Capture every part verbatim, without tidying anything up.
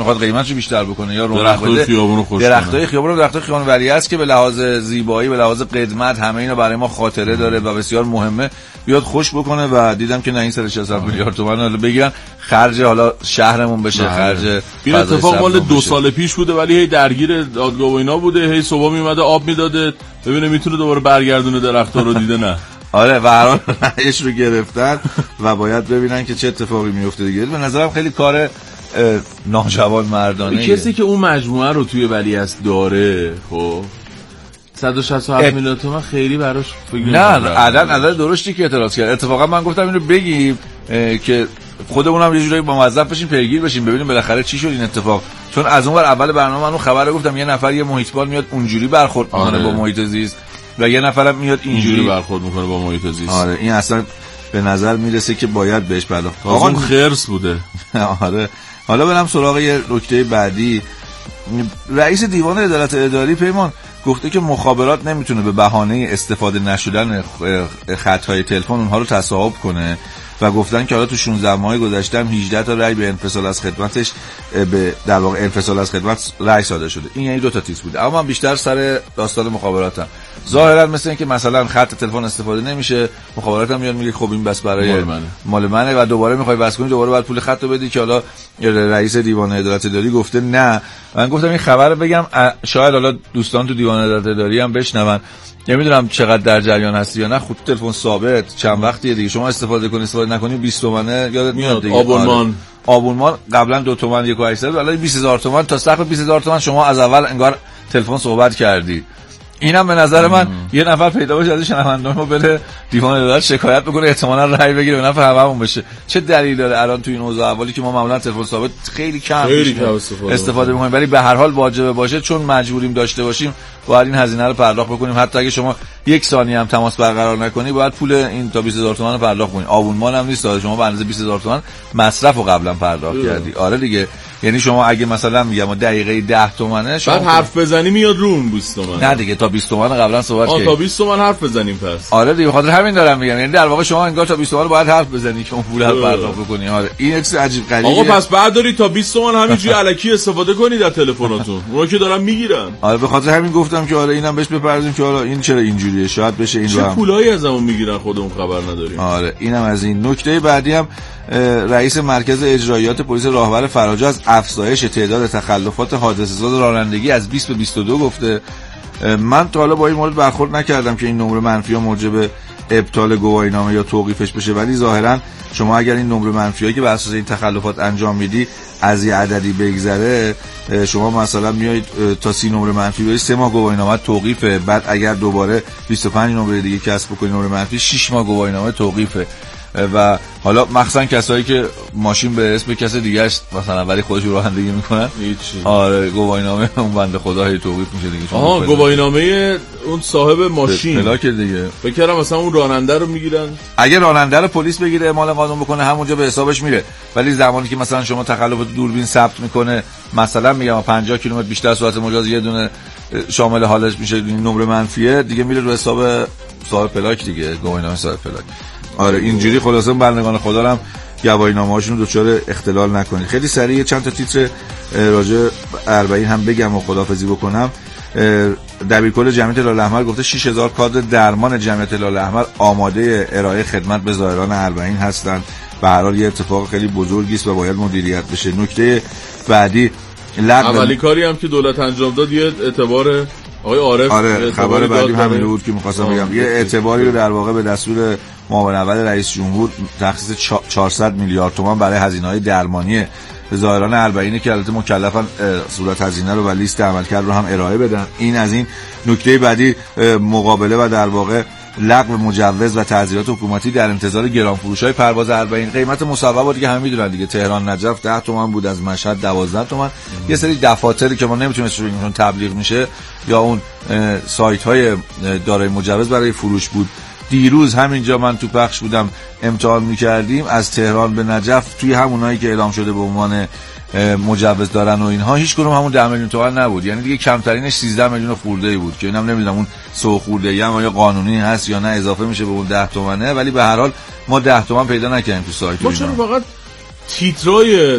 میخواد قیمتشو بیشتر بکنه یا رونق بده. درختای خیابون رو درختای خیابون ولی است که به لحاظ زیبایی به لحاظ قدمت همه اینا برای ما خاطره داره و بسیار مهمه بیاد خوش بکنه و دیدم که نه این سر شصت میلیارد تومان حالا بگیرن خرج حالا شهرمون بشه خرج این اتفاق مال دو سال پیش بوده ولی هی درگیر دادگاه و اینا بوده هی صبح میومده آب میداده ببینه میتونه دوباره برگردونه درختا رو دیده نه آره و هر حال رأیش رو گرفتن و باید ببینن که چه اتفاقی میفته دیگه. به نظرم خیلی کار ناجوان مردانه کسی که اون مجموعه رو توی ولیعصر داره خب صد و شصت و هفت میلیون تومان خیلی براش فکر نه عدد عدد درستی که اعتراض کرد. اتفاقا من گفتم اینو بگیم که خودمون هم یه جوری با موظف بشیم پیگیر بشیم ببینیم بالاخره چی شد این اتفاق، چون از اون ور اول برنامه من اون خبر رو گفتم یه نفر یه محیطبان میاد اونجوری برخورد میکنه آره. با محیط زیست و یه نفرم میاد اینجوری برخورد میکنه با محیط زیست. آره این اصلا به نظر میرسه که باید بهش پرداخت. آقا خرس بوده. آره حالا برم سراغ یه نکته بعدی. رئیس دیوان عدالت اداری پیمان گفته که مخابرات نمیتونه به بهانه استفاده نشدن خطهای تلفن اونها رو تصاحب کنه و گفتن که حالا تو شانزده ماه گذشته هم هجده تا رأی به انفصال از خدمتش به در واقع انفصال از خدمت رأی صادر شده. این یعنی دو تا تیز بوده. اما من بیشتر سر داستان مخابراتم. ظاهرا مثل اینکه مثلا خط تلفن استفاده نمیشه مخابرات هم میاد میگه خب این بس برای مال منه, مال منه و دوباره میخوای بس کنی دوباره بعد پول خط رو بدی که حالا رئیس دیوان عدالت اداری گفته نه. من گفتم این خبر رو بگم شاید حالا دوستان تو دیوان عدالت اداری هم بشنون. نمیدونم چقدر در جریان هستی یا نه. خود تلفن ثابت چند وقتیه دیگه شما استفاده کنی استفاده نکنی بیست تومنه یادت میاد دیگه. آبونمان آبونمان قبلا دو تومن یک و هشتصد الان بیست هزار تومان تا سقف بیست هزار تومان شما از اول انگار تلفن صحبت کردی. اینم به نظر من یه نفر پیدا بشه از شنوندگان ما بره دیوان عدالت شکایت بکنه احتمالاً رأی بگیره به نفع هممون بشه. چه دلیل داره الان تو این اوضاع احوالی که ما معمولا تلفن ثابت خیلی کم خیلی کم استفاده, استفاده می‌کنیم ولی به هر حال واجبه باشه چون مجبوریم داشته باشیم باید این هزینه رو پرداخت بکنیم. حتی اگه شما یک ثانیه هم تماس برقرار نکنی باید پول این تا بیست هزار تومان رو پرداخت کنی. آبونمان هم نیست شما به اندازه بیست هزار تومان مصرف رو قبلا پرداخت کردی. آره دیگه یعنی شما اگه مثلا میگم دقیقه ده تومنه شما بعد حرف بزنی میاد رو اون بیست تومن. نه دیگه تا بیست تومن قبلا صحبت کردیم. تا بیست تومن حرف بزنیم پس. آره دیگه خاطر همین دارم میگم یعنی در واقع شما انگار تا بیست تومن باید حرف بزنی که اون پول رو پرداخت بکنی. آره این چیز عجیب غریبه. آقا پس برداری تا بیست تومن همینجوری الکی استفاده کنید از تلفناتون. اونا که دارن میگیرن. آره به خاطر همین گفتم که آره اینم بهش بپردازیم که حالا این چرا اینجوریه شاید بشه این رو هم چه پولایی ازمون میگیرن خودمون خبر نداریم. آره اینم از این. نکته بعدی هم رئیس مرکز اجرایات پلیس راهور فراجه از افزایش تعداد تخلفات حادثه‌ساز رانندگی از بیست به بیست و دو گفته. من تا حالا با این مورد برخورد نکردم که این نمره منفی ها موجب ابطال گواهینامه یا توقیفش بشه ولی ظاهرا شما اگر این نمره منفیایی که بر اساس این تخلفات انجام میدی از یه عددی بگذره شما مثلا میایید تا سی نمره منفی بری سه ماه گواهینامه توقیفه بعد اگر دوباره بیست و پنج نمره دیگه کسب بکنی نمره منفی شش ماه گواهینامه توقیفه و حالا مخصوصا کسایی که ماشین به اسم کس دیگه است مثلا ولی خودشون رانندگی میکنن هیچی. آره گواهینامه اون بنده خدا هی توقیف میشه دیگه. آها گواهینامه اون صاحب ماشین پلاک دیگه فکر کردم مثلا اون راننده رو میگیرن. اگه راننده رو پلیس بگیره اعمال قانون بکنه همونجا به حسابش میره ولی زمانی که مثلا شما تخلف دوربین ثبت میکنه مثلا میگم پنجاه کیلومتر بیشتر سرعت مجاز یه دونه شامل حالش میشه نمره منفیه دیگه میره رو حساب صاحب پلاک دیگه گواهینامه صاحب پلاک. آره اینجوری خلاصه بندگان خدا رو هم گواهینامه‌هاشون رو دچار اختلال نکنید. خیلی سریع چند تا تیتر راجع اربعین هم بگم و خداحافظی بکنم. دبیرکل جمعیت هلال احمر گفته شش هزار کادر درمان جمعیت هلال احمر آماده ارائه خدمت به زائران اربعین هستند. به هر حال یه اتفاق خیلی بزرگی است و باید مدیریت بشه. نکته بعدی اولی کاری هم که دولت انجام داد یه اعتبار آقای عارف آره خبر بعدی همین بود که می‌خواستم بگم یه اعتباری رو در واقع به دستور معاون اول رئیس جمهور تخصیص چهارصد میلیارد تومان برای هزینه‌های درمانی زائران اربعین که البته مکلفن صورت هزینه رو و لیست عملکرد رو هم ارائه بدن. این از این. نکته بعدی مقابله و در واقع لغو مجوز و تعزیرات حکومتی در انتظار گرانفروش‌های پرواز اربعین. قیمت مصوبات دیگه همه میدونن دیگه تهران نجف ده تومن بود از مشهد دوازده تومن. یه سری دفاتری که ما نمیتونیم اسمشون تبلیغ میشه یا اون سایت‌های دارای مجوز برای فروش بود. دیروز همینجا من تو پخش بودم امتحان میکردیم از تهران به نجف توی همونایی که اعلام شده به عنوان مجوز دارن و اینها هیچ کدوم همون ده میلیون تومان نبود. یعنی دیگه کمترینش سیزده میلیون خورده‌ای بود که اینم نمیدونم اون سو خورده‌ای هم یا قانونی هست یا نه اضافه میشه به اون ده تومنه ولی به هر حال ما ده تومن پیدا نکردیم تو سایت. ما چرا فقط تیترای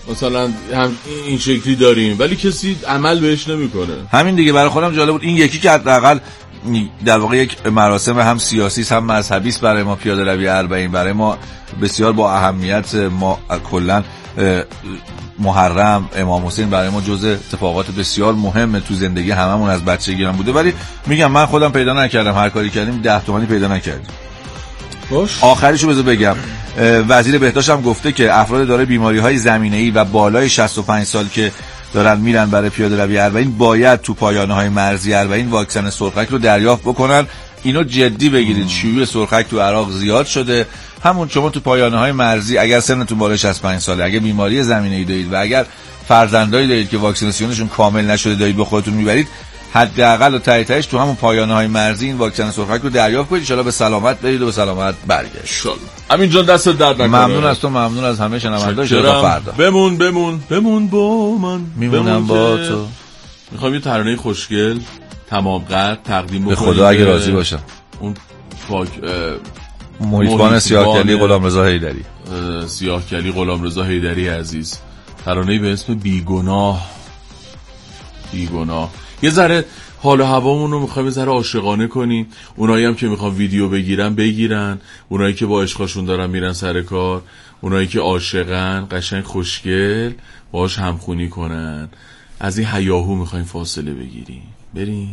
مثلا هم این شکلی داریم ولی کسی عمل بهش نمیکنه. همین دیگه برای خودم جالب بود این یکی که حداقل در واقع یک مراسم هم سیاسی هم مذهبی است برای ما پیاده روی اربعین، برای ما بسیار با اهمیت. ما کلا محرم امام حسین برای ما جزء اتفاقات بسیار مهمه تو زندگی هممون از بچگی هم بوده، ولی میگم من خودم پیدا نکردم، هر کاری کردیم ده تومانی پیدا نکردیم. باش آخریشو بذار بگم، وزیر بهداشت هم گفته که افراد دارای بیماری‌های زمینه‌ای و بالای شصت و پنج سال که دارن میرن برای پیاده روی اربعین باید تو پایانه‌های مرزی اربعین واکسن سرخک رو دریافت بکنن. اینو جدی بگیرید، شیوع سرخک تو عراق زیاد شده. همون شما تو پایانه‌های مرزی اگر سنتون بالای شصت و پنج ساله، اگر بیماری زمینه‌ای دارید و اگر فرزندایی دارید که واکسیناسیونشون کامل نشده دارید به خودتون میبرید، حداقل و ته تهش تو همون پایانه‌های مرزی این واکسن سرخک رو دریافت کنید. ان شاءالله به سلامت برید و به سلامت برگردید. ان شاءالله. همین جان دست درد نکنه. ممنون از تو، ممنون از همه شنوندگان. تا فردا. بمون بمون بمون با من. میمونم با تو. میخوام یه ترانه خوشگل تمام قد تقدیم بکنم. به خدا اگه راضی باشم. اون پاک محیطبان سیاه‌کلی غلامرضا حیدری. سیاه‌کلی غلامرضا حیدری عزیز. ترانه‌ای به اسم بیگناه. بیگناه. یه ذره حال و هوامون رو میخوایم یه ذره عاشقانه کنیم. اونایی هم که میخوان ویدیو بگیرن بگیرن، اونایی که با عشقاشون دارن میرن سر کار، اونایی که عاشقن قشنگ خوشگل باهاش همخونی کنن. از این هیاهو میخوایم فاصله بگیریم. بریم.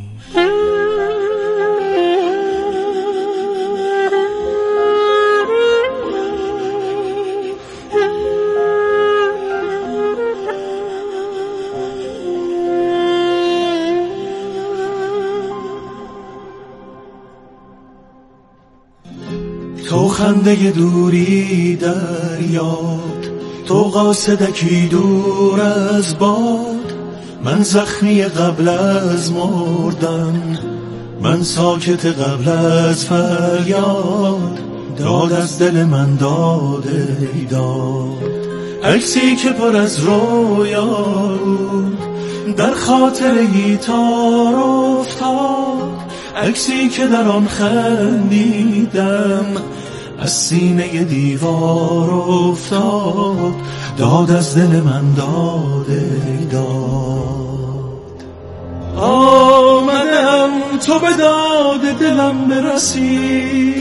تو خنده دوری در یاد، تو قاصدکی دور از باد، من زخمی قبل از مردن، من ساکت قبل از فریاد، داد از دل من داد ای داد. عکسی که پر از رویا بود در خاطر گیتار افتاد، عکسی که در آن خندیدم از سینه دیوار افتاد، داد از دل من داد ای داد. آمدم تو به داد دلم برسی،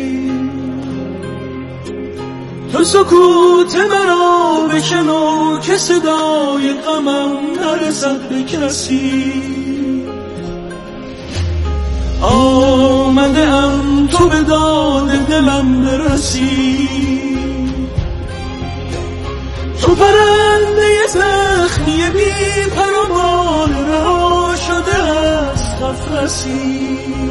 تو سکوت مرا بشنو که صدای غمم نرسد به کسی. آمدم تو به داد دلم برسی، تو پرنده زخمی بی پر و بال رها شده از قفسی.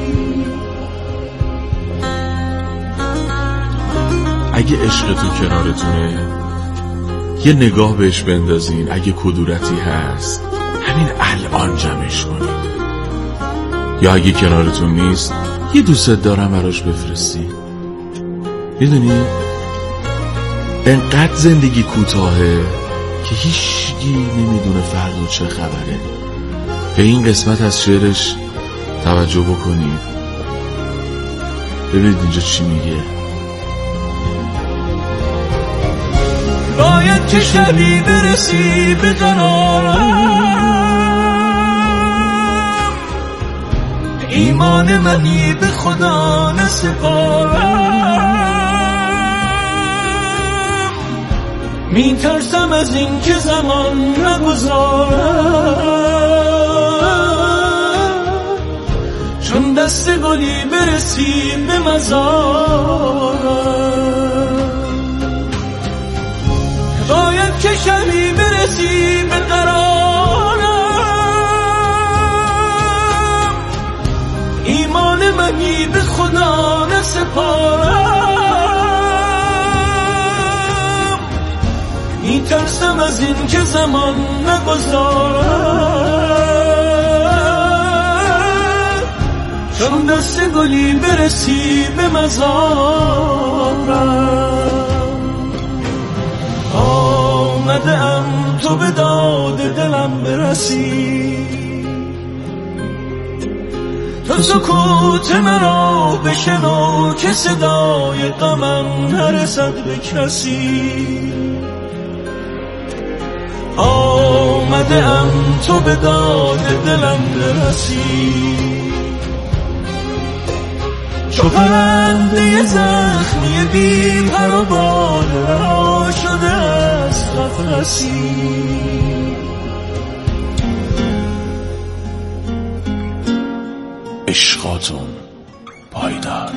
اگه عشق تو کنارتونه یه نگاه بهش بندازین، اگه کدورتی هست همین الان جمعش کنید، یا اگه کنارتون نیست یه دوست دارم براش بفرستی. میدونی انقدر زندگی کوتاهه که هیچکی نمیدونه فردا چه خبره. به این قسمت از شعرش توجه بکنید، ببینید اینجا چی میگه. باید که شبی برسی به قرارم، ایمان منی به خدا نسپارم، می ترسم از این که زمان نگذارم، چون دست گلی برسی به مزارم. باید که شبی برسی به قرارم، ایمان منی به خدا نسپارم، می ترسم از این که زمان نگذارم، چون دست گلی برسی به مزارم. آمدم تو به داد دلم برسی، تو سکوت مرا بشنو که صدای غمم نرسد به کسی. آمده ام تو به داد دلم برسی، چو پرنده زخمی بی پر و بال رها شده از قفسی. عشقاتون پایدار.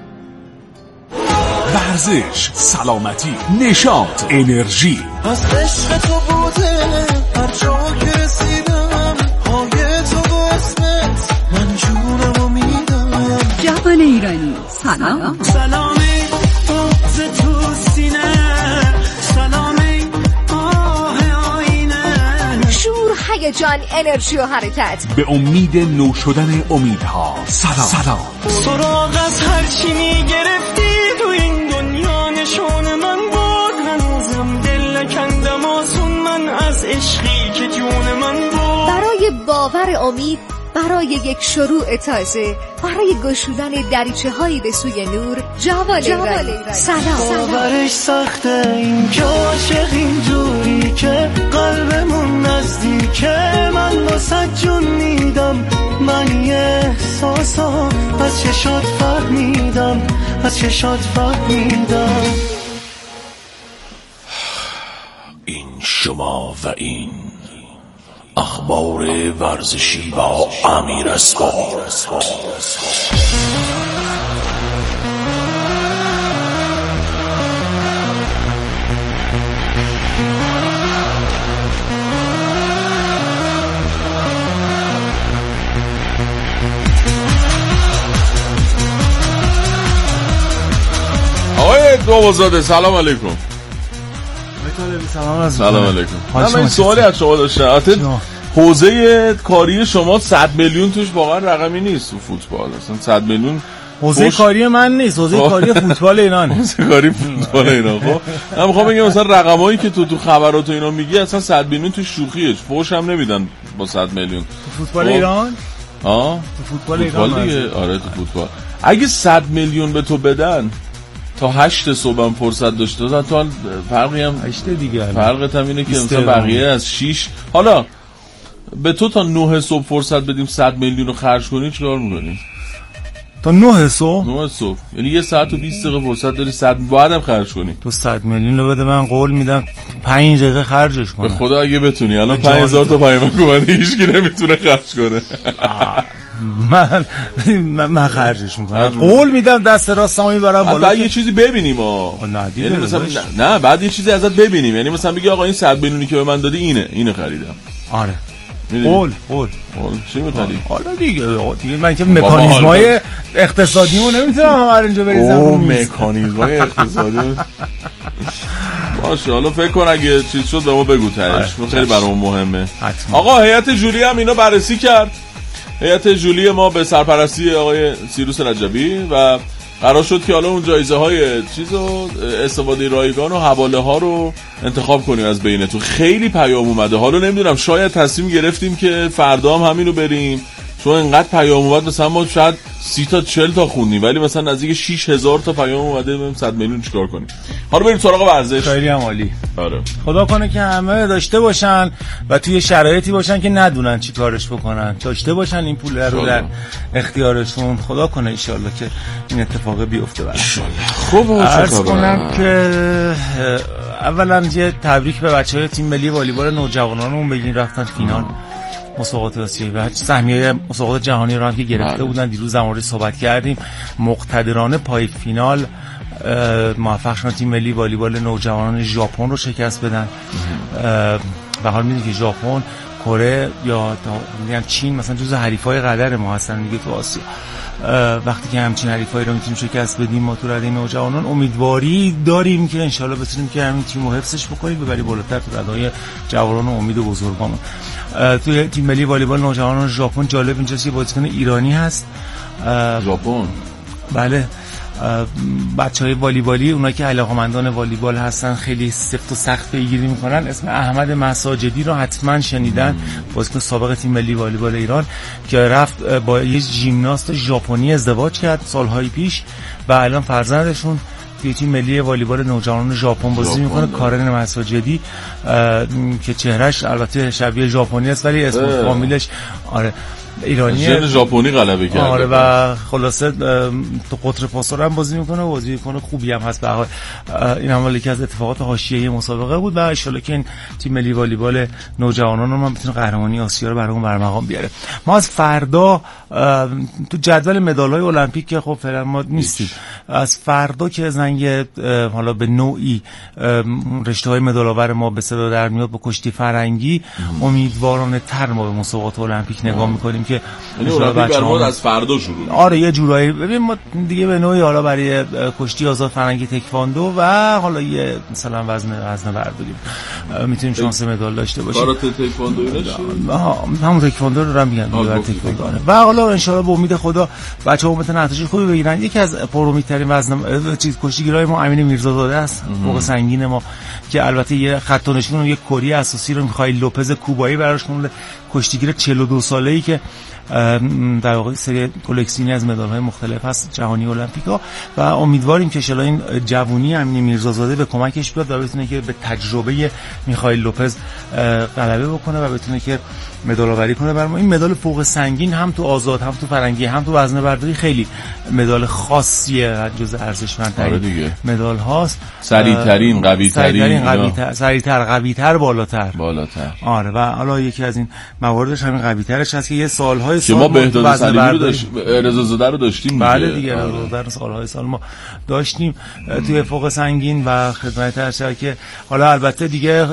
ورزش، سلامتی، نشاط، انرژی. از عشق تو بوده هر جا که رسیدم، پای تو و اسمت من جونم و میدم. جوان ایرانی سلام. سلامی بغض تو سینه، سلامی آه آینه. شور، هیجان، انرژی و حرکت به امید نو شدن امیدها. سلام سلام. سراغ از هر چی میگرفتی تو این دنیا نشون من بود، هنوزم دل نکندم آسون من از عشقی که جون من بود. برای باور امید، برای یک شروع تازه، برای گشودن دریچه هایی به سوی نور. جوان ایرانی سلام. باورش سخته این که عاشق اینجوری که قلبمون نزدیکه، من واسه جون میدم، من یه احساسا از چشات فهمیدم، از چشات فهمیدم. این شما و این اخبار ورزشی با امیر اسبانی. آقای دوازده سلام علیکم. سلام سلام علیکم. من این سوالی از شما داشتم. حوزه کاری شما صد میلیون توش واقعا رقمی نیست تو فوتبال. اصلا صد میلیون حوزه کاری من نیست، حوزه کاری فوتبال ایرانه. حوزه کاری فوتبال ایران. خب من میخوام بگم مثلا رقمایی که تو تو خبرات و اینا میگی اصلا صد میلیون تو شوخیه، فوش هم نمیدن با صد میلیون. تو فوتبال ایران؟ ها؟ تو فوتبال ایران دیگه. آره تو فوتبال. اگه صد میلیون به تو بدن تا هشت صبح هم فرصت داشته باشن، تو فرقی هم هشت دیگه. فرقت هم اینه که مثلا بقیه از شش، حالا به تو تا نه صبح فرصت بدیم صد میلیون رو خرج کنی چیکار می‌کنی؟ تا نه صبح؟ نه صبح یعنی یه ساعت و بیست دقیقه فرصت داری، صد بعدم خرج کنی. تو صد میلیون رو بده، من قول میدم پنج دقیقه خرجش کنم. به خدا اگه بتونی الان پنج هزار تا پیام کنی هیچ کی نمیتونه خرج کنه. من من خرجش میکنم، قول میدم دست راستمو میبرم بالا. بعد یه چیزی ببینیم ها، یعنی مثلا نه بعد یه چیزی ازت ببینیم، یعنی مثلا بگی آقا این صد میلیونی که به من دادی اینه اینو خریدم. آره قول قول قول چی می‌خری؟ حالا دیگه دیگه من که مکانیزمای اقتصادیمو نمیتونم هر اینجا بریزم. او مکانیزمای اقتصادی باشه، حالا فکر کن اگه چیز شد به ما بگو تاش، خیلی برام مهمه. آقا هیئت جوری هم اینا بررسی کرد. هیئت جولی ما به سرپرستی آقای سیروس رجبی و قرار شد که حالا اون جایزه های چیزو استفاده رایگان و حواله ها رو انتخاب کنیم از بینتون. خیلی پیام اومده، حالا نمیدونم شاید تصمیم گرفتیم که فردا هم همین رو بریم، چون انقدر پیام اومد مثلا ما شاید سی تا چهل تا خوندیم ولی مثلا نزدیک شش هزار تا پیام اومده، بریم صد میلیون چیکار کنیم. حالا بریم سراغ ورزش. خیلی هم عالی. آره خدا کنه که همه داشته باشن و توی شرایطی باشن که ندونن چی کارش بکنن، داشته باشن این پول رو در اختیارشون. خدا کنه ان شاءالله که این اتفاق بیفته برام. خب عرض کنم که اولا یه تبریک به بچهای تیم ملی والیبال نوجوانانمون بگین، رفتن فینال مسابقات آسیایی و سهمیه مسابقات جهانی رو هم که گرفته بودن. دیروز در موردش صحبت کردیم. مقتدرانه پای فینال موفق شدن تیم ملی والیبال نوجوانان ژاپن رو شکست بدن. و حال میدونید که ژاپن، کره یا میگم چین مثلا جزو حریفای قدر ما هستن دیگه تو آسیا. وقتی که همچین حریفایی رو میتونیم شکست بدیم ما تو رده نوجوانان، امیدواری داریم که انشالله بتونیم که همین تیم رو حفظش بکنیم، ببری بالاتر تو رده‌های جوانان و امید بزرگامون. توی تیم ملی والیبال نوجوانان ژاپن جالب اینجاست که بازیکن ایرانی هست. ژاپن بله، بچهای والیبالی، اونایی که علاقه‌مندان والیبال هستن خیلی سفت و سخت پیگیری میکنن. اسم احمد مساجدی رو حتما شنیدن، بازیکن سابق تیم ملی والیبال ایران که رفت با یه ژیمناست ژاپنی ازدواج کرد سالهای پیش و الان فرزندشون توی تیم ملی والیبال نوجوانان ژاپن بازی میکنه، کارن مساجدی که چهرهش البته شبیه ژاپنی است ولی اسم فامیلش آره ایرانیه، ژن ژاپنی غلبه کرده. آره و خلاصه تو قطر پاسور هم بازی میکنه، بازی میکنه خوبی هم هست. به هر حال این هم یکی از اتفاقات حاشیه‌ای مسابقه بود و ان شاءالله که این تیم ملی والیبال نوجوانان رو ما بتونه قهرمانی آسیا رو برامون برمقام بیاره. ما از فردا تو جدول مدال‌های المپیک که خب فعلا ما نیستیم، از فردا که زنگ حالا به نوعی رشته‌های مدال‌آور ما به صدا در میاد با کشتی فرنگی، امیدوارانه تر ما به مسابقات المپیک نگاه می‌کنیم که یعنی المپیک برامون از فردا شروع. آره یه جورایی ببین ما دیگه به نوعی حالا برای کشتی آزاد فرنگی تکواندو و حالا یه مثلا وزن وزن برداری میتونیم شانس مدال داشته باشیم. کاراته تکواندو اینا همون تکواندو رو هم میگن دیگه تکواندو. و حالا ان شاءالله به امید خدا بچه‌ها بتونن نتیجه خوبی بگیرن. یکی از پرمیدترین وزن چیز کشتیگیرای ما امین میرزازاده است، فوق سنگین ما که البته یه خط و نشون و یه کری اساسی رو میخوای لوپز کوبایی براش خونده، کشتیگیر چهل و دو ساله‌ای که در واقع سری کلکسیونی از مدال‌های مختلف هست جهانی المپیکا و امیدواریم که ان این جوونی امین میرزازاده به کمکش بیاد و بتونه که به تجربه میخائیل لوپز غلبه بکنه و بتونه که مدال آوری کنه برای ما. این مدال فوق سنگین هم تو آزاد هم تو فرنگی هم تو وزنه برداری خیلی مدال خاصیه، جزء ارزشمندترین مدال هاست، سریع‌ترین قوی‌ترین قوی‌تر سریع‌تر قوی‌تر بالاتر بالاتر آره و حالا یکی از این مواردش همین قوی‌ترش هست که یه سال‌های که ما بهداد سلیمی رو داشتیم، رضا زاده رو داشتیم. بله دیگه رضا زاده سال‌های سال ما داشتیم توی فوق سنگین و خدمت ارشد که حالا البته دیگه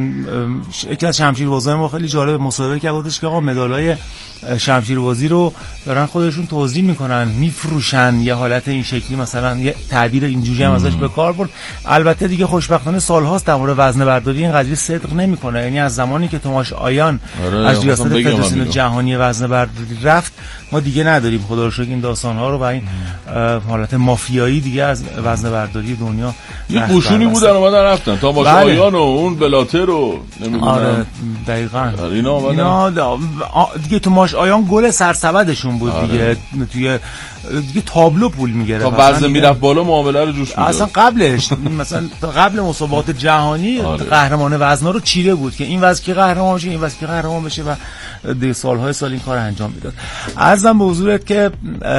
یکی از شمشیربازای ما خیلی جالب مصاحبه که گفتش که آقا مدالای شمشیربازی رو دارن خودشون توزیع میکنن میفروشن، یه حالت این شکلی مثلا یه تعبیر اینجوری هم ازش به کار برد. البته دیگه خوشبختانه سالهاست در مورد وزنه برداری این قضیه صدق نمیکنه، یعنی از زمانی که توماش آیان آره از ریاست فدراسیون جهانی وزنه برداری رفت ما دیگه نداریم خدا رو شکر این داستان‌ها رو و این حالت مافیایی دیگه از وزنه برداری دنیا. یه قشونی بودن اومدن رفتن تا توماش آیان و اون بلاتر رو نمیدونم. آره دقیقاً اینا اومدن اینا دیگه توماش آیان گل سرسبدشون بود آره. دیگه توی دیگه تابلو پول میگیره تا وزن میرفت بالا معامله رو جوش میداد. اصلا قبلش مثلا قبل مسابقات جهانی آره. قهرمان وزنا رو چیره بود که این وزن کی قهرمان بشه این وزن کی قهرمان بشه و دیگه سالهای سال این کار انجام میداد. عرضم به حضورت که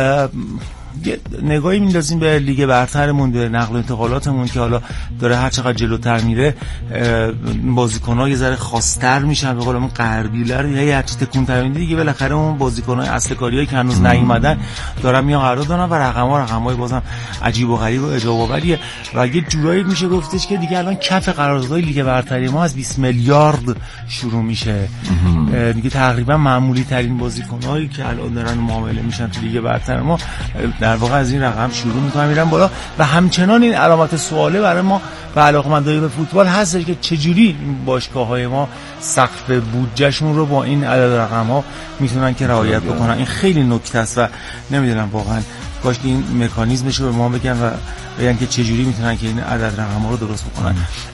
یه نگاهی میندازیم به لیگ برترمون، به نقل و انتقالاتمون که حالا داره هر چقدر جلوتر میره بازیکن‌ها یه ذره خاص‌تر میشن، به قول اون غربی‌لا رو یه هرچی تکون‌تر میده دیگه بالاخره اون بازیکن‌های اصل کاریایی که هنوز نیومدن دارن میان قرار دارن و رقم‌ها رقم‌های بازم عجیب و غریب و عجاب آوریه و یه جورایی میشه گفتش که دیگه الان کف قراردادهای لیگ برتری ما از بیست میلیارد شروع میشه دیگه. تقریبا معمولی ترین بازیکن‌هایی که الان دارن معامله میشن تو لیگ برتر ما در واقع از این رقم شروع میکنن میرن بالا و همچنان این علامت سواله برای ما و علاقه‌مندای به فوتبال هست که چجوری این باشگاه‌های ما سقف بودجهشون رو با این عدد رقم‌ها میتونن که رعایت بکنن. این خیلی نکته است و نمیدونم واقعا کاش این مکانیزمش رو به ما بگن و بگن که چجوری میتونن که این عدد رقم‌ها رو درست بکنن.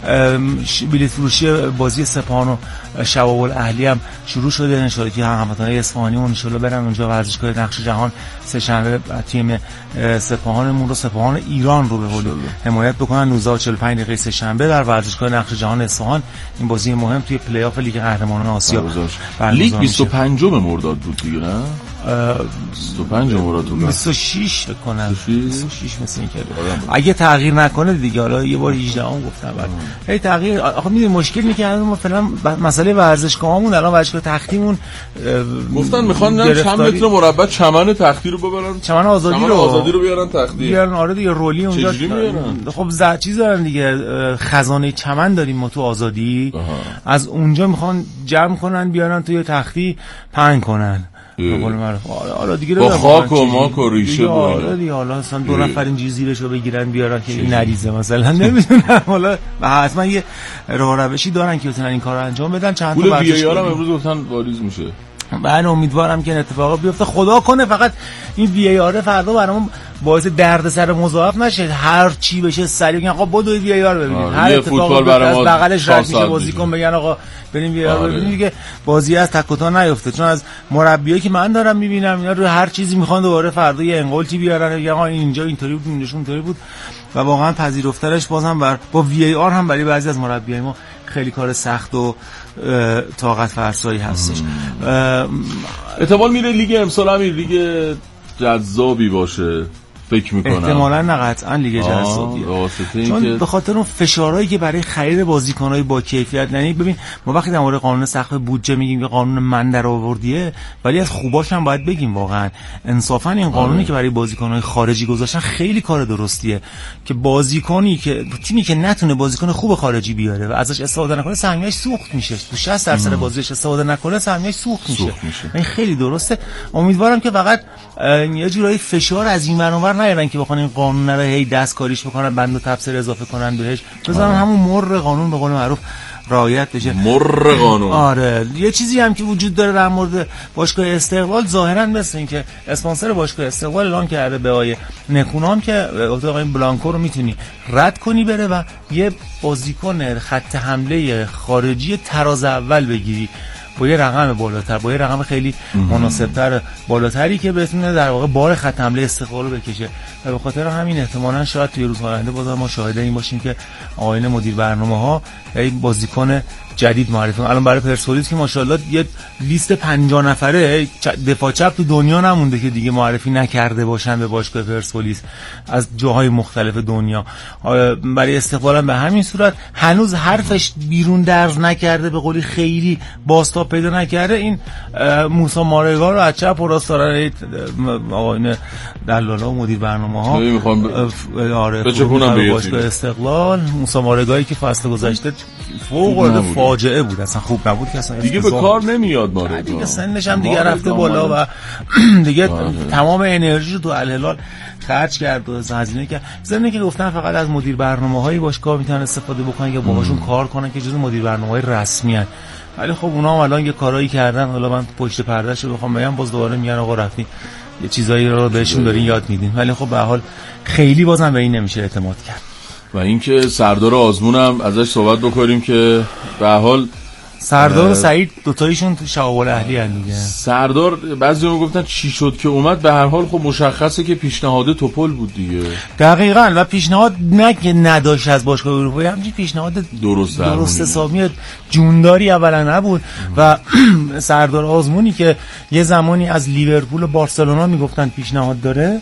بلیط فروشی بازی سپاهان و شباب الاهلی هم شروع شده، ان شاءالله که هموطنان اصفهانیمون ان شاءالله برن اونجا ورزشگاه نقش جهان سه شنبه تیم سپاهانمون رو سپاهان ایران رو به قول حمایت بکنن نوزده و چهل و پنج دقیقه سه شنبه در ورزشگاه نقش جهان اصفهان. این بازی مهم توی پلی آف لیگ قهرمانان آسیا. لیگ بیست و پنج مرداد بود دیگه نه؟ بیست و پنج مرداد بود. بیست و شش فکر کنم. بیست و شش مثل این که اگه تغییر نکنه دیگه، حالا یه بار هجده ام گفتم بعد هی تغییر. آخه میدونی مشکل اینه که ما فعلا مسئله ورزشگاهمون الان ورزشگاه تختیمون گفتن میخوان چند متر مربع چمن تختی رو ببرن، چمن آزادی چمن رو آزادی رو بیارن تختی بیارن. آره دیگه رولی اونجا خب ز چیز دارن دیگه، خزانه چمن داریم ما تو آزادی آها. از اونجا میخوان جمع کنن بیارن توی تختی پهن کنن به قول معروف. حالا دیگه با خاک و ماک و ریشه بود. حالا دیگه حالا اصلا دو نفر اینجوری زیرشو بگیرن بیارن که این نریزه مثلا نمیدونم. حالا حتما یه راه روشی دارن که بتونن این کارو انجام بدن. چند تا ورزشگاه هم امروز گفتن واریز میشه. من امیدوارم که این اتفاقا بیفته، خدا کنه فقط این وی ای آر فردا برامون باعث دردسر مضاعف نشه، هر چی بشه سریع بگن آقا بدوید وی آر ببینید، هر اتفاقی از بغلش رد میشه بازیکن بگن آقا بریم وی آر ببینید دیگه، بازی از تک و تا نیفته. چون از مربیایی که من دارم میبینم اینا رو هر چیزی میخوان دوباره فردا یه انقلتی بیارن بگن آقا اینجا اینطوری بود اینجاش اونطوری بود و واقعا پذیرفترش بازم بر با وی ای آر هم برای بعضی از مربیای ما خیلی کار سخت و طاقت فرسایی هستش. احتمال میره لیگ امسال هم لیگ جذابی باشه فکر میکنم. احتمالاً نه قطعاً لیگ جذابیه، چون به خاطر اون فشارهایی که برای خرید بازیکن‌های با کیفیت، یعنی ببین ما وقتی در مورد قانون سقف بودجه میگیم که قانون من در آوردیه، ولی از خوباش هم باید بگیم واقعاً انصافاً این قانونی آه. که برای بازیکن‌های خارجی گذاشتن خیلی کار درستیه که بازیکنی که تیمی که نتونه بازیکن خوب خارجی بیاره و ازش استفاده نکنه سهمیه‌اش سوخت میشه، تو شصت درصد بازیش استفاده نکنه سهمیه‌اش سوخت میشه. این خیلی درسته. امیدوارم که فقط یه جورایی فشار از این ور نیارن که بخوان این قانون رو هی دستکاریش بکنن، بند و تفسیر اضافه کنن بهش، بذارن همون مر قانون به قول معروف رعایت بشه. مر قانون. آره یه چیزی هم که وجود داره در مورد باشگاه استقلال، ظاهرا مثل این که اسپانسر باشگاه استقلال اعلام کرده به آقای نکونام که اتاق این بلانکو رو میتونی رد کنی بره و یه بازیکن خط حمله خارجی تراز اول بگیری با یه رقم بالاتر، با یه رقم خیلی مناسبتر بالاتری که بتونه در واقع بار خط حمله استقلال رو بکشه و به خاطر همین احتمالاً شاید توی روزهای آینده باز ما شاهد این باشیم که آقایان مدیر برنامه‌ها یک بازیکن جدید معرفی کنن. الان برای پرسپولیس که ماشاءالله یه لیست پنجاه نفره دفاع چپ تو دنیا نمونده که دیگه معرفی نکرده باشن به باشگاه پرسپولیس از جاهای مختلف دنیا. برای استقلال به همین صورت هنوز حرفش بیرون درز نکرده، به قولی خیلی بازتاب پیدا نکرده. این موسی مارگا رو از چپ و راست دارن آقایان دلالا و مدیر برنامه‌ها میخوام آره به باشگاه استقلال. موسی مارگایی که فصل گذشته فوق العاده فاجعه بود، اصلا خوب نبود که اصلا دیگه به کار نمیاد مارگا دیگه، سنش هم دیگه رفته بالا و دیگه تمام انرژی رو تو الهلال خرج کرد و هزینه کرد. ضمن که گفتن فقط از مدیر برنامه‌های باشگاه میتونن استفاده بکنن که باهاشون کار کنن که جزو مدیر برنامه‌های رسمی ان، ولی خب اونا هم الان یه کارایی کردن، حالا من پشت پردهشو بخوام بگم باز دوباره میگن آقا رفتین یه چیزایی رو بهشون دارین یاد میدین، ولی خب به هر حال خیلی بازم به این نمیشه اعتماد کرد. و اینکه سردار آزمونم ازش صحبت بکنیم که به هر حال سردار و سعید دوتایشون تو شعب الاهلی ان دیگه. سردار بعضی‌ها گفتن چی شد که اومد، به هر حال خب مشخصه که پیشنهاد توپل بود دیگه. دقیقاً و پیشنهاد نه که نداشت از باشگاه اروپایی، همین پیشنهاد درست درست حسابی جونداری اولا نبود و سردار آزمونی که یه زمانی از لیورپول و بارسلونا میگفتن پیشنهاد داره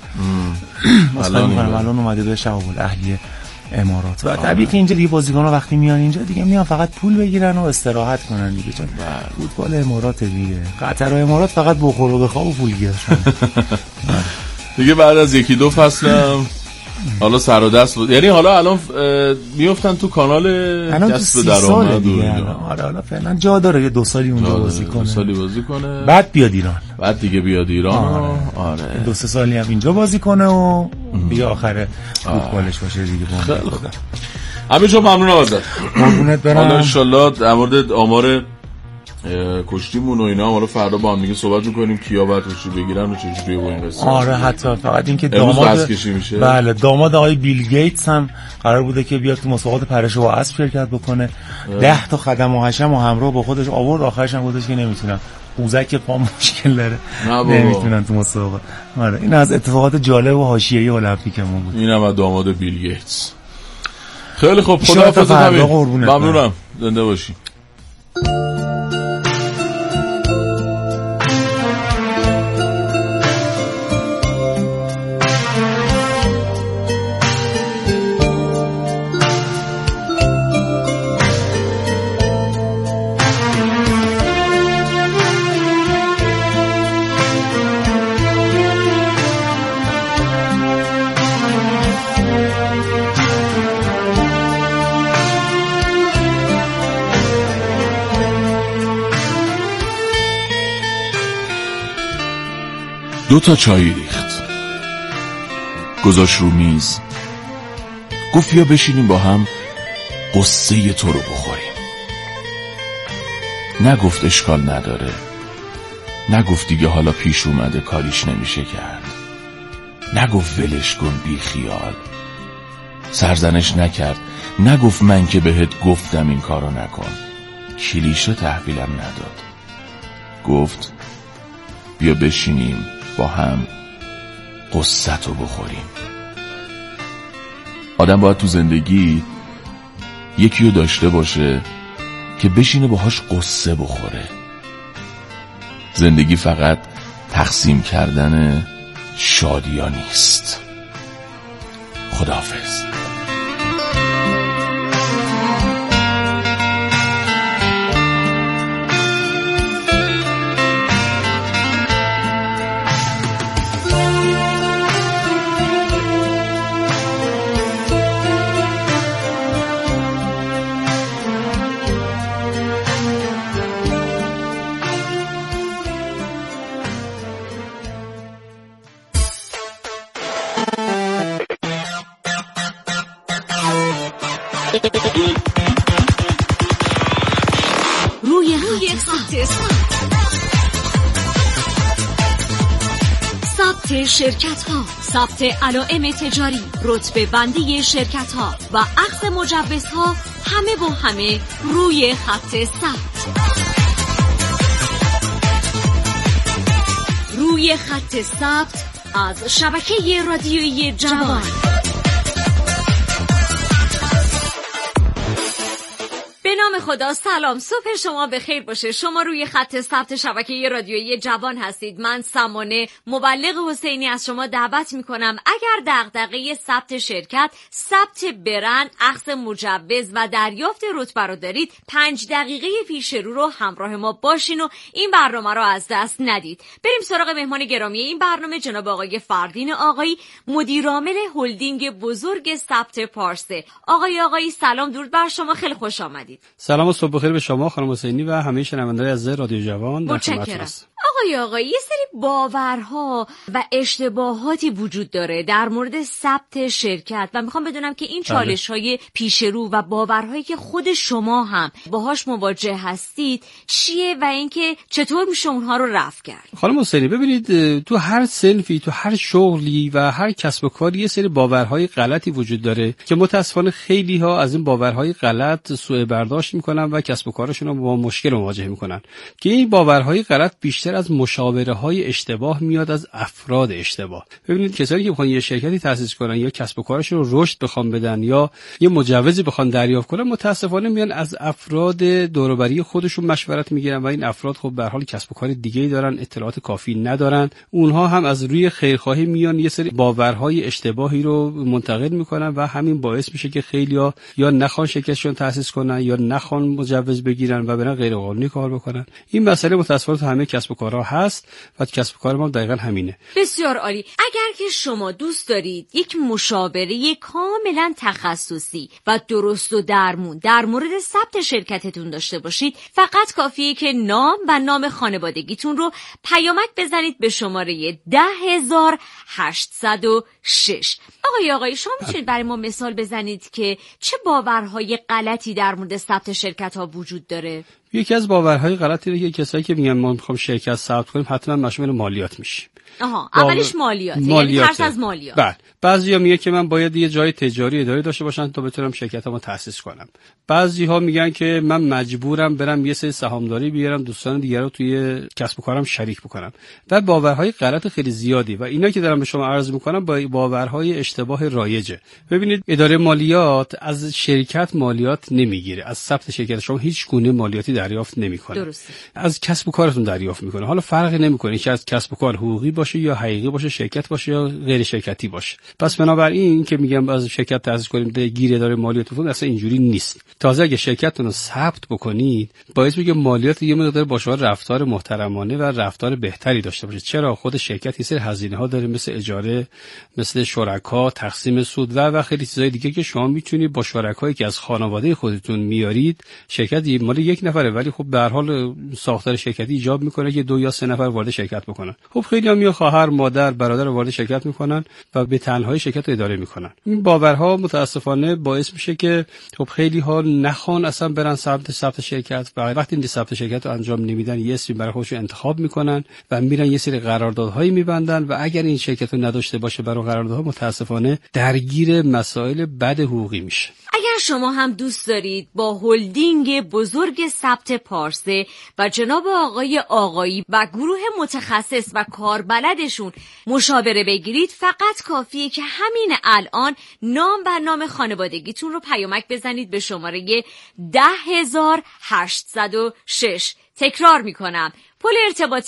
الان الان اومده به شعب الاهلی امارات و طبیعی که اینجا دیگه بازیکن‌ها وقتی میان اینجا دیگه میان فقط پول بگیرن و استراحت کنن دیگه، چون فوتبال امارات دیگه، قطر و امارات فقط بخور و بخواب و پول گیرن دیگه. بعد از یکی دو فصلم حالا سر و دست بود، یعنی حالا الان میافتن تو کانال کسب درآمد دیگه. آره حالا فعلا جا داره یه دو سالی اونجا بازی کنه، دو سالی بازی کنه بعد بیاد ایران، بعد دیگه بیاد ایران. آره, آره. دو سه سالی هم اینجا بازی کنه و دیگه آخر فوتبالش باشه دیگه. همینجا ممنون ازت، قربونت برم. حالا ان شاءالله در مورد آمار کشتیمون و اینا حالا فردا با هم دیگه صحبت می‌کنیم کیا باید کشتی بگیرن و چجوری و این قصه. آره حتی فقط اینکه داماد بله داماد آقای بیل گیتس هم قرار بوده که بیاد تو مسابقات پرش و اسب شرکت بکنه. ده تا خدم و حشم و همراه با خودش آورد، آخرش هم گفتش که نمیتونم، قوزک پا مشکل داره نمیتونن تو مسابقات. آره این از اتفاقات جالب و حاشیه‌ای المپیکمون بود. اینم از داماد بیل گیتس. خیلی خوب خداحافظ، ممنونم، زنده باشی. دو تا چای ریخت، گذاشت رو میز، گفت بیا بشینیم با هم قصه تو رو بخوریم. نگفت اشکال نداره، نگفت دیگه حالا پیش اومده کاریش نمیشه کرد، نگفت ولش کن بی خیال، سرزنش نکرد، نگفت من که بهت گفتم این کارو نکن، کلیشه تحویلم نداد، گفت بیا بشینیم با هم قصه‌تو بخوریم. آدم باید تو زندگی یکی رو داشته باشه که بشینه باهاش قصه بخوره. زندگی فقط تقسیم کردن شادیا نیست. خداحافظ. روی روی خط ثبت شرکت ها، ثبت علائم تجاری، رتبه بندی شرکت ها و اخذ مجوزها، همه با همه روی خط ثبت. روی خط ثبت از شبکه رادیویی جوان. به نام خدا، سلام، صبح شما بخیر باشه. شما روی خط ثبت شبکه رادیویی جوان هستید. من سمانه مبلغ حسینی از شما دعوت میکنم اگر دغدغه ثبت شرکت، ثبت برند، اخذ مجوز و دریافت رتبه رو دارید، پنج دقیقه پیش رو رو همراه ما باشین و این برنامه رو از دست ندید. بریم سراغ مهمان گرامی این برنامه، جناب آقای فردین آقایی، مدیرعامل هلدینگ بزرگ ثبت پارسه. آقای آقایی سلام، درود بر شما، خیلی خوش آمدید. سلام و صبح بخیر به شما خانم حسینی و همه شنوندگان عزیز رادیو جوان. در خدمتتون هستم. آقای آقایی، یه سری باورها و اشتباهاتی وجود داره در مورد ثبت شرکت و میخوام بدونم که این چالش‌های پیش رو و باورهایی که خود شما هم باهاش مواجه هستید چیه و اینکه چطور میشه اونها رو رفع کرد؟ خانم حسینی ببینید، تو هر صنفی، تو هر شغلی و هر کسب و کاری یه سری باورهای غلطی وجود داره که متاسفانه خیلی ها از این باورهای غلط سوء برداشت میکنن و کسب و کارشون رو با مشکل مواجه میکنن که این باورهای غلط بیشتر از مشاوره اشتباه میاد از افراد اشتباه. ببینید کسایی که میخوان یه شرکتی تأسیس کنن یا کسب و کارشون رو رشد بخوان بدن یا یه مجوزی بخوان دریافت کنن، متاسفانه میان از افراد دور و بری خودشون مشورت میگیرن و این افراد خب به هر حال کسب و کار دیگه‌ای دارن، اطلاعات کافی ندارن. اونها هم از روی خیرخواهی میان یه سری باورهای اشتباهی رو منتقل میکنن و همین باعث میشه که خیلیا یا نخوان شرکتشون تأسیس کنن یا نخوان مجوز بگیرن و برن غیر قانونی کار بکنن. این مسئله متاسفانه تو همه کسب و کارها هست و کسب و کار ما دقیقاً همینه. بسیار عالی. اگر که شما دوست دارید یک مشاوره کاملا تخصصی و درست و درمون در مورد ثبت شرکتتون داشته باشید، فقط کافیه که نام و نام خانوادگیتون رو پیامک بزنید به شماره ده هزار هشتصد و شش. آقای آقای شما میتونید برای ما مثال بزنید که چه باورهای غلطی در مورد ثبت شرکت ها وجود داره؟ یکی از باورهای غلطی که کسایی که میگن ما میخوام شرکت ثبت کنیم حتما مشمول مالیات میشیم. آها، اولش مالیات، یعنی ترس از مالیات. بله. بعضیا میگه که من باید یه جای تجاری اداری داشته باشم تا بتونم شرکتمو تأسیس کنم. بعضی‌ها میگن که من مجبورم برم یه سری سهامداری بیارم، دوستان دیگه رو توی کسب و کارم شریک بکنم. و باورهای غلط خیلی زیادی و اینا که دارم به شما عرض میکنم با باورهای اشتباه رایجه. ببینید، اداره مالیات از شرکت مالیات نمیگیره، از ثبت شرکت شما هیچ گونه مالیاتی دریافت نمیکنه. درسته. از کسب و کارتون دریافت میکنه. حالا فرقی نمیکنه که از کسب و کار حقوقی باشه یا حقیقی باشه، شرکت باشه یا غیر شرکتی باشه. پس بنابراین این که میگم از شرکت تأسیس کنیم گیر اداره مالیاتتون، اصلا اینجوری نیست. تازه اگه شرکتتون رو ثبت بکنید، باعث میشه مالیات یه مقدار با شما رفتار محترمانه و رفتار بهتری داشته باشه. چرا؟ خود شرکت یه سری هزینه‌ها داره، مثل اجاره، مثل شرکا، تقسیم سود و و خیلی چیزای دیگه که شما میتونید با شرکایی که از خانواده خودتون میارید، شرکت مال یک نفره ولی خب به هر حال ساختار شرکتی ایجاب میکنه که دو یا سه نفر وارد شرکت بکنن. خب خیلی‌ها میان خواهر، مادر، برادر وارد شرکت میکنن و به تنهایی شرکت رو اداره میکنن. این باورها متاسفانه باعث میشه که خب خیلی ها نخوان اصلا برن سمت ثبت شرکت و وقتی این ثبت شرکت رو انجام نمیدن یه اسمی برای خودشون انتخاب میکنن و میرن یه سری قراردادهایی میبندن و اگر این شرکت رو نداشته باشه برای قراردادها متاسفانه درگیر مسائل بد حقوقی میشه. اگر شما هم دوست دارید با هلدینگ بزرگ ثبت پارسه و جناب آقای آقایی و گروه متخصص و کاربلدشون مشاوره بگیرید، فقط کافیه که همین الان نام و نام خانوادگیتون رو پیامک بزنید به شماره ده هزار و هشتصد و شش. تکرار میکنم، پل ارتباطی